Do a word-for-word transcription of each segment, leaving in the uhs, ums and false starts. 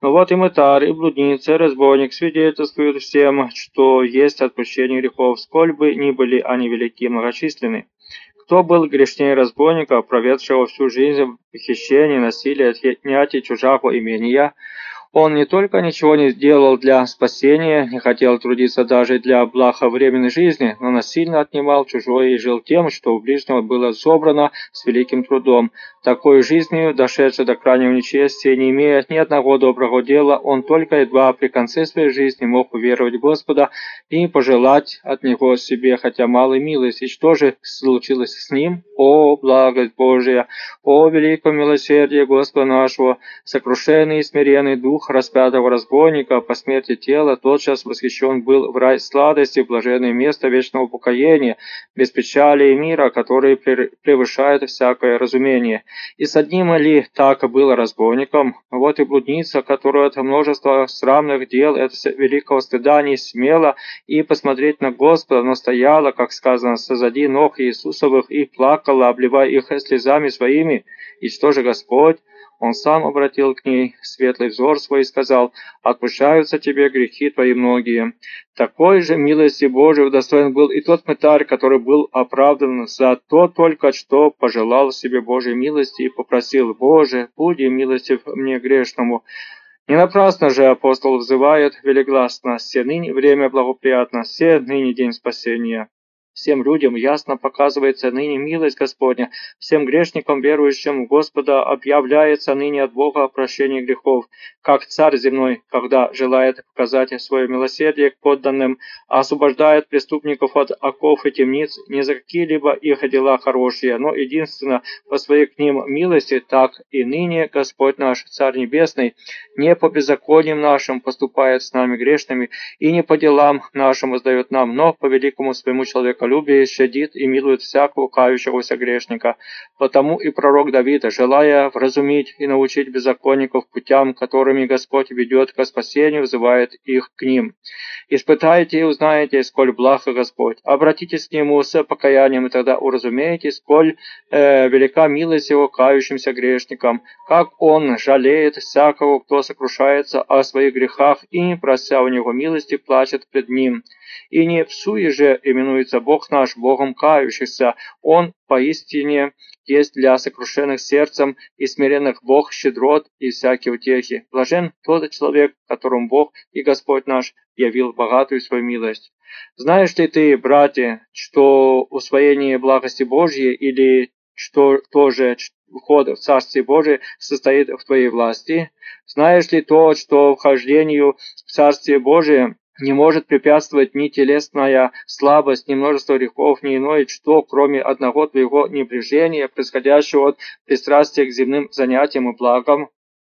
Но вот и мытарь, и блудница, и разбойник свидетельствуют всем, что есть отпущение грехов, сколь бы ни были они велики и многочисленны. Кто был грешнее разбойника, проведшего всю жизнь в хищении, насилии, отнятии чужого имения? Он не только ничего не делал для спасения, не хотел трудиться даже для благовременной жизни, но насильно отнимал чужое и жил тем, что у ближнего было собрано с великим трудом. Такой жизнью, дошедшей до крайнего нечестия, не имея ни одного доброго дела, он только едва при конце своей жизни мог уверовать в Господа и пожелать от Него себе хотя малой милости. И что же случилось с ним? О, благость Божия! О, великое милосердие Господа нашего! Сокрушенный и смиренный дух распятого разбойника по смерти тела тотчас восхищен был в рай сладости, в блаженное место вечного упокоения, без печали и мира, который превышает всякое разумение. И с одним ли так было разбойником? Вот и блудница, которая от множества срамных дел, от великого стыда не смела и посмотреть на Господа, но стояла, как сказано, сзади ног Иисусовых и плакала, обливая их слезами своими. И что же Господь? Он сам обратил к ней светлый взор свой и сказал: «Отпущаются тебе грехи твои многие». Такой же милости Божией удостоен был и тот мытарь, который был оправдан за то только, что пожелал себе Божьей милости и попросил: «Боже, буди милостив мне грешному». Не напрасно же апостол взывает велигласно: «Се ныне время благоприятно, се ныне день спасения». Всем людям ясно показывается ныне милость Господня, всем грешникам, верующим в Господа, объявляется ныне от Бога прощение грехов, как царь земной, когда желает показать свое милосердие к подданным, освобождает преступников от оков и темниц не за какие-либо их дела хорошие, но единственно по своей к ним милости, так и ныне Господь наш, Царь Небесный, не по беззакониям нашим поступает с нами грешными и не по делам нашим воздает нам, но по великому своему человеколюбию щадит и милует всякого кающегося грешника. Потому и пророк Давид, желая вразумить и научить беззаконников путям, которыми Господь ведет ко спасению, взывает их к ним. «Испытайте и узнаете, сколь благ Господь. Обратитесь к Нему с покаянием, и тогда уразумеете, сколь э, велика милость Его кающимся грешникам, как Он жалеет всякого, кто сокрушается о своих грехах и, не прося у Него милости, плачет пред Ним. И не всуе же именуется Бог наш Богом кающихся, Он поистине есть для сокрушенных сердцем и смиренных Бог щедрот и всякие утехи. Блажен тот человек, которому Бог и Господь наш явил богатую свою милость. Знаешь ли ты, братья, что усвоение благости Божьей или что тоже вход в Царствие Божие состоит в твоей власти? Знаешь ли то, что вхождению в Царствие Божие не может препятствовать ни телесная слабость, ни множество грехов, ни иное, что, кроме одного твоего небрежения, происходящего от пристрастия к земным занятиям и благам?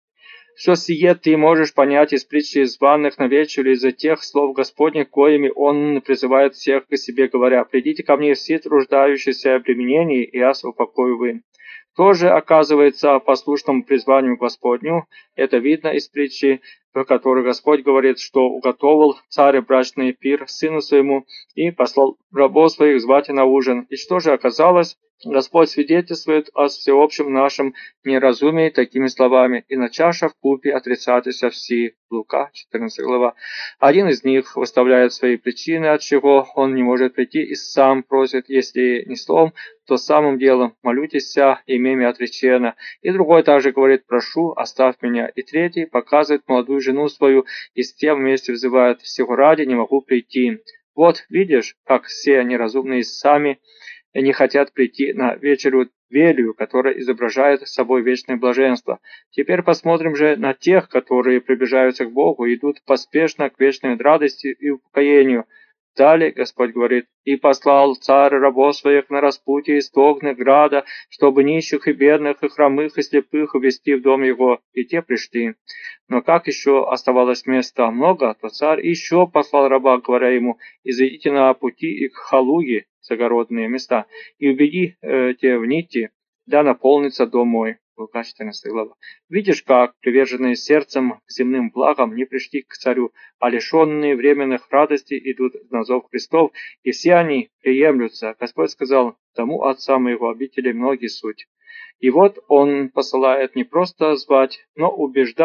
Все сие ты можешь понять из притчи званых на вечер, из-за тех слов Господних, коими Он призывает всех к себе, говоря: «Придите ко мне все труждающиеся обременения, и я упокою вы». Тоже оказывается послушным призванию Господню. Это видно из притчи, в которой Господь говорит, что уготовил царь брачный пир сыну своему и послал рабов своих звать на ужин. И что же оказалось? Господь свидетельствует о всеобщем нашем неразумии такими словами: «И на чаша вкупе отрицателься все». Лука, четырнадцатая глава. Один из них выставляет свои причины, от чего он не может прийти, и сам просит, если не словом, то самым делом: «Молютесь имеми отречена». И другой также говорит: «Прошу, оставь меня». И третий показывает молодую жену свою, и с тем вместе взывает: «Всего ради не могу прийти». Вот видишь, как все неразумные сами не хотят прийти на вечерю велью, которая изображает собой вечное блаженство. Теперь посмотрим же на тех, которые приближаются к Богу и идут поспешно к вечной радости и упокоению. Далее Господь говорит: «И послал царь рабов своих на распутье из огненных града, чтобы нищих и бедных, и хромых, и слепых увести в дом его. И те пришли». Но как еще оставалось места много, то царь еще послал раба, говоря ему: «Изойдите на пути и к Халуге, загородные места, и убедите в нити, да наполнится дом мой». Лука, четырнадцатая глава. Видишь, как приверженные сердцем к земным благам не пришли к царю, а лишенные временных радостей идут на зов Христов, и все они приемлются. Господь сказал: «Тому отца моего обители многие суть». И вот Он посылает не просто звать, но убеждать,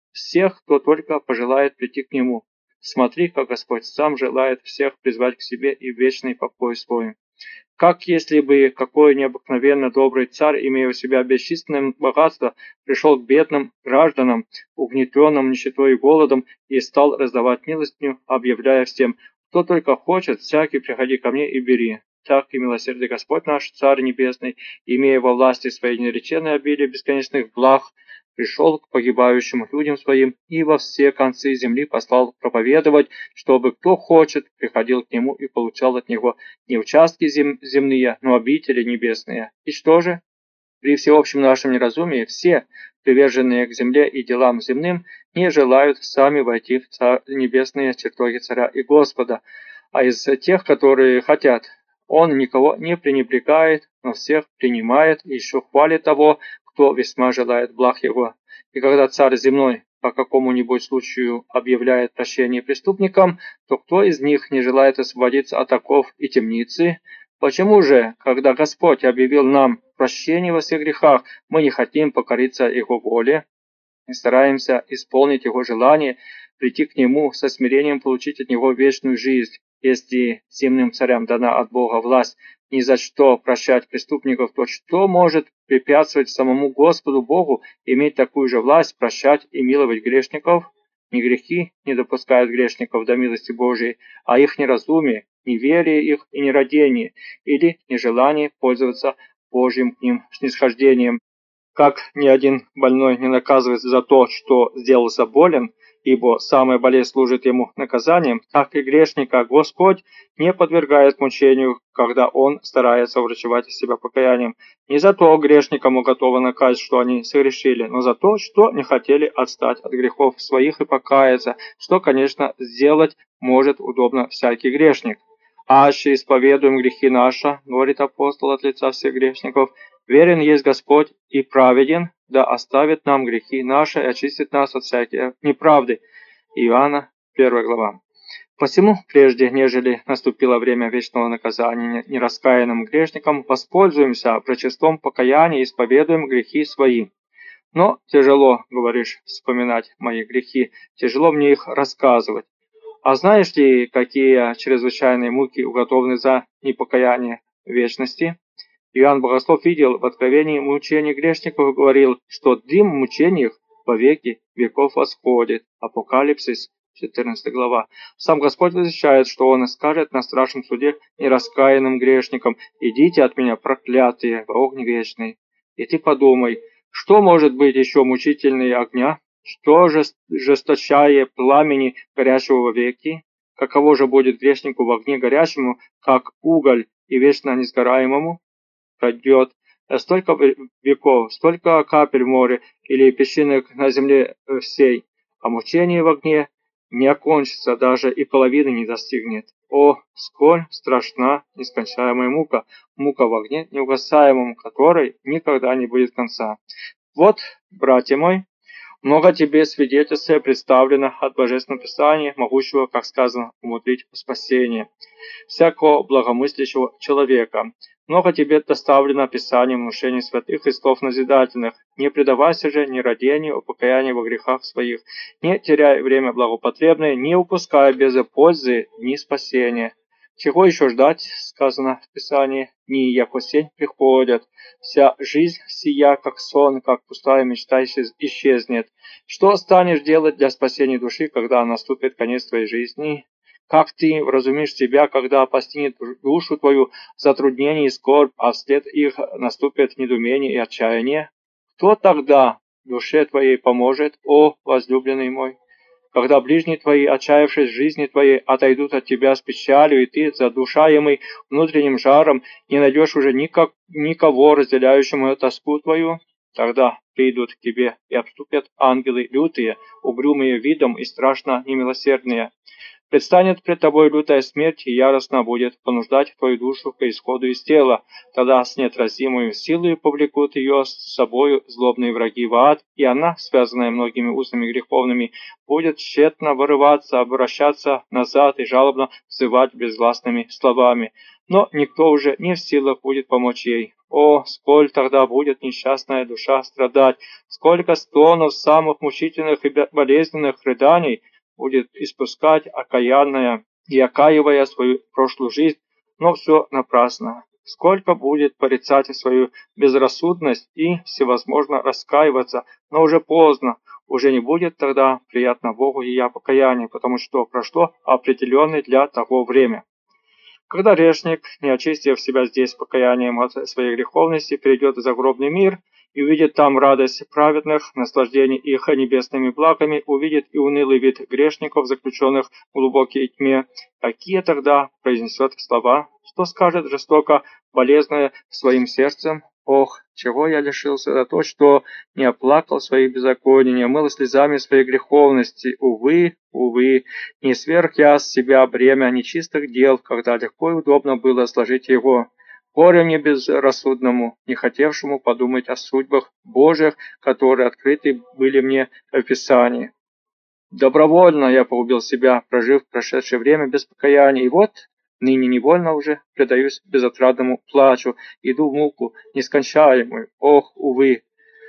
всех, кто только пожелает прийти к Нему. Смотри, как Господь сам желает всех призвать к себе и в вечный покой свой. Как если бы какой необыкновенно добрый царь, имея у себя бесчисленное богатство, пришел к бедным гражданам, угнетенным нищетой и голодом, и стал раздавать милостыню, объявляя всем: кто только хочет, всякий приходи ко мне и бери. Так и милосердный Господь наш, Царь Небесный, имея во власти своей нереченной обилие бесконечных благ, пришел к погибающим людям своим и во все концы земли послал проповедовать, чтобы кто хочет, приходил к нему и получал от него не участки зем земные, но обители небесные. И что же? При всеобщем нашем неразумии все, приверженные к земле и делам земным, не желают сами войти в царь, небесные чертоги Царя и Господа, а из тех, которые хотят, он никого не пренебрегает, но всех принимает и еще хвалит того, кто весьма желает благ его. И когда царь земной по какому-нибудь случаю объявляет прощение преступникам, то кто из них не желает освободиться от оков и темницы? Почему же, когда Господь объявил нам прощение во всех грехах, мы не хотим покориться Его воле, не стараемся исполнить Его желание, прийти к Нему со смирением, получить от Него вечную жизнь? Если земным царям дана от Бога власть ни за что прощать преступников, то что может препятствовать самому Господу Богу иметь такую же власть прощать и миловать грешников? Не грехи не допускают грешников до милости Божией, а их неразумие, неверие их и нерадение, или нежелание пользоваться Божьим к ним снисхождением. Как ни один больной не наказывается за то, что сделался болен, ибо самая болезнь служит ему наказанием, так и грешника Господь не подвергает мучению, когда он старается врачевать из себя покаянием. Не за то грешникам готовы наказать, что они согрешили, но за то, что не хотели отстать от грехов своих и покаяться, что, конечно, сделать может удобно всякий грешник. «Аще исповедуем грехи наши, — говорит апостол от лица всех грешников, — верен есть Господь и праведен, да оставит нам грехи наши и очистит нас от всякой неправды». Иоанна, первая глава. Посему, прежде нежели наступило время вечного наказания нераскаянным грешникам, воспользуемся пречестом покаяния и исповедуем грехи свои. Но тяжело, говоришь, вспоминать мои грехи, тяжело мне их рассказывать. А знаешь ли, какие чрезвычайные муки уготованы за непокаяние вечности? Иоанн Богослов видел в откровении мучений грешников и говорил, что дым в мучениях во веки веков восходит. Апокалипсис, четырнадцатая глава. Сам Господь возвещает, что Он скажет на страшном суде нераскаянным грешникам: «Идите от меня, проклятые, в огонь вечный». И ты подумай, что может быть еще мучительнее огня? Что же жесточае пламени горящего вовеки? Каково же будет грешнику в огне горящему, как уголь и вечно несгораемому? Пройдет столько веков, столько капель в море или песчинок на земле всей, а мучение в огне не окончится, даже и половины не достигнет. О, сколь страшна нескончаемая мука, мука в огне неугасаемом, которой никогда не будет конца. Вот, братья мои, много тебе свидетельств представлено от Божественного Писания, могущего, как сказано, умудрить спасение всякого благомыслящего человека. Много тебе доставлено Писанием внушений святых и слов назидательных. Не предавайся же ни родению, покаянию во грехах своих, не теряй время благопотребное, не упускай без пользы ни спасения. Чего еще ждать, сказано в Писании, дни, яко сень приходят. Вся жизнь сия, как сон, как пустая мечта исчезнет. Что станешь делать для спасения души, когда наступит конец твоей жизни? Как ты вразумишь себя, когда постигнет душу твою затруднение и скорбь, а вслед их наступит недоумение и отчаяние? Кто тогда душе твоей поможет, о возлюбленный мой? Когда ближние твои, отчаявшись в жизни твоей, отойдут от тебя с печалью, и ты, задушаемый внутренним жаром, не найдешь уже никак, никого, разделяющему тоску твою, тогда придут к тебе и обступят ангелы лютые, угрюмые видом и страшно немилосердные. Предстанет пред тобой лютая смерть, и яростно будет понуждать твою душу к исходу из тела. Тогда с неотразимой силой повлекут ее с собою злобные враги в ад, и она, связанная многими узами греховными, будет тщетно вырываться, обращаться назад и жалобно взывать безгласными словами. Но никто уже не в силах будет помочь ей. О, сколь тогда будет несчастная душа страдать, сколько стонов самых мучительных и болезненных рыданий будет испускать окаянная и окаивая свою прошлую жизнь, но все напрасно. Сколько будет порицать свою безрассудность и всевозможно раскаиваться, но уже поздно, уже не будет тогда приятно Богу ее покаяние, потому что прошло определенное для того время. Когда грешник, не очистив себя здесь покаянием от своей греховности, перейдет в загробный мир и увидит там радость праведных, наслаждение их небесными благами, увидит и унылый вид грешников, заключенных в глубокой тьме, какие тогда произнесет слова, что скажет жестоко, болезное своим сердцем: «Ох, чего я лишился за то, что не оплакал своих беззаконий, не омыл слезами своей греховности. Увы, увы, не сверх я с себя бремя нечистых дел, когда легко и удобно было сложить его. Горе мне безрассудному, не хотевшему подумать о судьбах Божьих, которые открыты были мне в Писании. Добровольно я погубил себя, прожив прошедшее время без покаяния, и вот ныне невольно уже предаюсь безотрадному плачу, иду в муку нескончаемую. Ох, увы!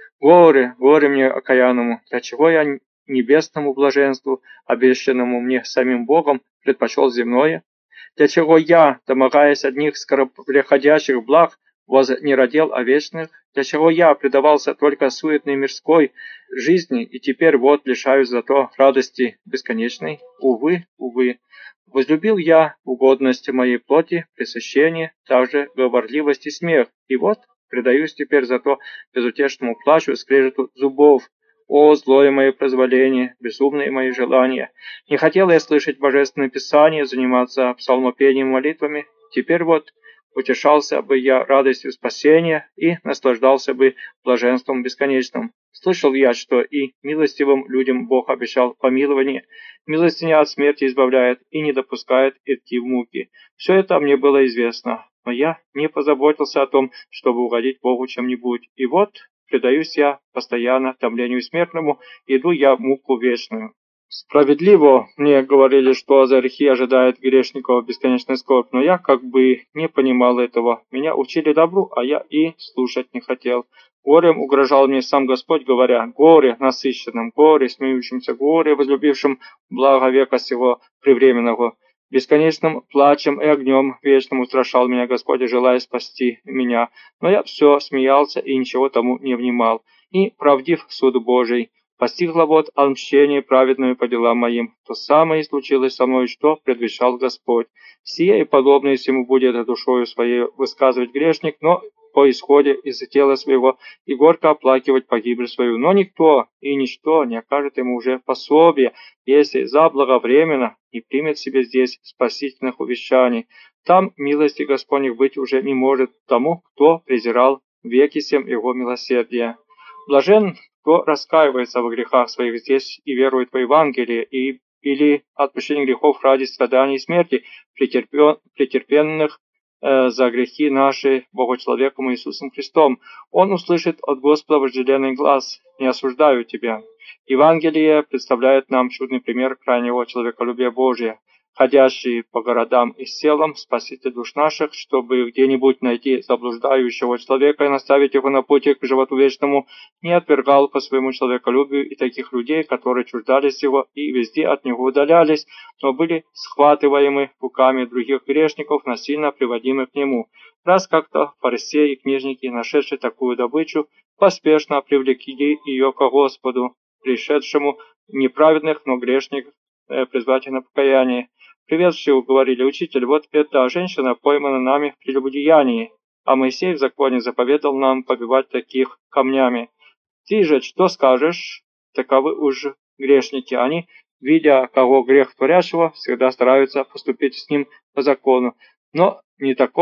Горе, горе мне окаянному, для чего я небесному блаженству, обещанному мне самим Богом, предпочел земное? Для чего я, домогаясь одних скороприходящих благ, вознеродел о вечных? Для чего я предавался только суетной мирской жизни, и теперь вот лишаюсь зато радости бесконечной? Увы, увы. Возлюбил я угодность моей плоти, пресыщение, также говорливость и смех, и вот предаюсь теперь зато безутешному плачу и скрежету зубов. О, злое мое позволение, безумные мои желания! Не хотел я слышать божественное писание, заниматься псалмопением и молитвами. Теперь вот утешался бы я радостью спасения и наслаждался бы блаженством бесконечным. Слышал я, что и милостивым людям Бог обещал помилование, милостиня от смерти избавляет и не допускает идти в муки. Все это мне было известно, но я не позаботился о том, чтобы угодить Богу чем-нибудь. И вот предаюсь я постоянно томлению смертному, иду я в муку вечную. Справедливо мне говорили, что за грехи ожидает грешников бесконечный скорбь, но я как бы не понимал этого. Меня учили добру, а я и слушать не хотел. Горем угрожал мне сам Господь, говоря: «Горе насыщенным, горе смеющимся, горе возлюбившим благо века сего привременного». Бесконечным плачем и огнем вечным устрашал меня Господь, желая спасти меня. Но я все смеялся и ничего тому не внимал. И правдив суд Божий. Постигло вот отмщение праведное по делам моим. То самое и случилось со мной, что предвещал Господь. Сие и подобное всему будет душою своей высказывать грешник, но по исходе из тела своего и горько оплакивать погибель свою. Но никто и ничто не окажет ему уже пособие, если заблаговременно не примет себе здесь спасительных увещаний. Там милости Господних быть уже не может тому, кто презирал веки всем его милосердия. Блажен, кто раскаивается во грехах своих здесь и верует в Евангелие, и или отпущение грехов ради страданий и смерти, претерпен, претерпенных э, за грехи наши Богу-человеком Иисусом Христом. Он услышит от Господа вожделенный глаз: «Не осуждаю тебя». Евангелие представляет нам чудный пример крайнего человеколюбия Божия. Ходящий по городам и селам, Спаситель душ наших, чтобы где-нибудь найти заблуждающего человека и наставить его на пути к животу вечному, не отвергал по своему человеколюбию и таких людей, которые чуждались его и везде от него удалялись, но были схватываемы руками других грешников, насильно приводимых к нему. Раз как-то фарисеи и книжники, нашедшие такую добычу, поспешно привлекли ее к Господу, пришедшему неправедных, но грешников, э, призвать на покаяние. Приветствие говорили: «Учитель, вот эта женщина поймана нами в прелюбодеянии, а Моисей в законе заповедал нам побивать таких камнями. Ты же что скажешь?» Таковы уж грешники. Они, видя кого грех творящего, всегда стараются поступить с ним по закону. Но не таков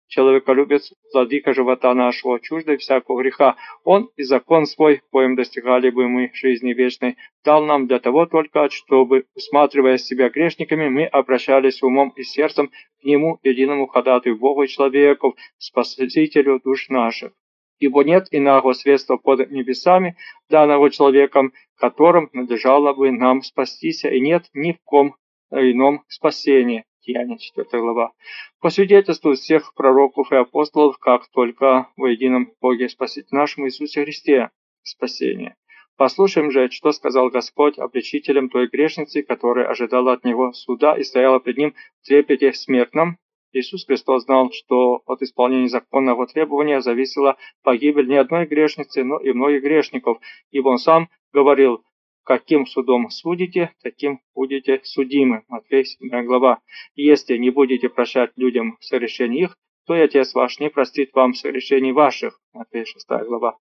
человеколюбец, владыка живота нашего, чуждый всякого греха. Он и закон свой, коим достигали бы мы жизни вечной, дал нам для того только, чтобы, усматривая себя грешниками, мы обращались умом и сердцем к Нему, единому ходатаю Богу и человеку, Спасителю душ наших. Ибо нет иного средства под небесами, данного человеком, которым надлежало бы нам спастися, и нет ни в ком ином спасения. Деяния, четвёртая глава. По свидетельству всех пророков и апостолов, как только во едином Боге Спасителе нашем Иисусе Христе спасение. Послушаем же, что сказал Господь обличителям той грешницы, которая ожидала от Него суда и стояла пред Ним в трепете смертном. Иисус Христос знал, что от исполнения законного требования зависела погибель не одной грешницы, но и многих грешников, ибо Он Сам говорил: «Каким судом судите, таким будете судимы». Матфея седьмая глава. «Если не будете прощать людям согрешений их, то и Отец ваш не простит вам согрешений ваших». Матфея шестая глава.